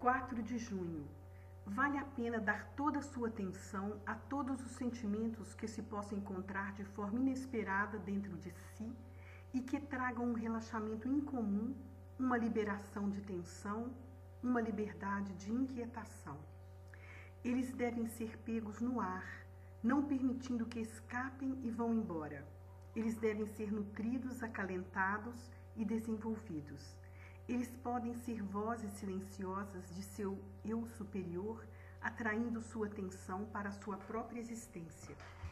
4 de junho. Vale a pena dar toda a sua atenção a todos os sentimentos que se possam encontrar de forma inesperada dentro de si e que tragam um relaxamento incomum, uma liberação de tensão, uma liberdade de inquietação. Eles devem ser pegos no ar, não permitindo que escapem e vão embora. Eles devem ser nutridos, acalentados e desenvolvidos. Eles podem ser vozes silenciosas de seu eu superior, atraindo sua atenção para a sua própria existência.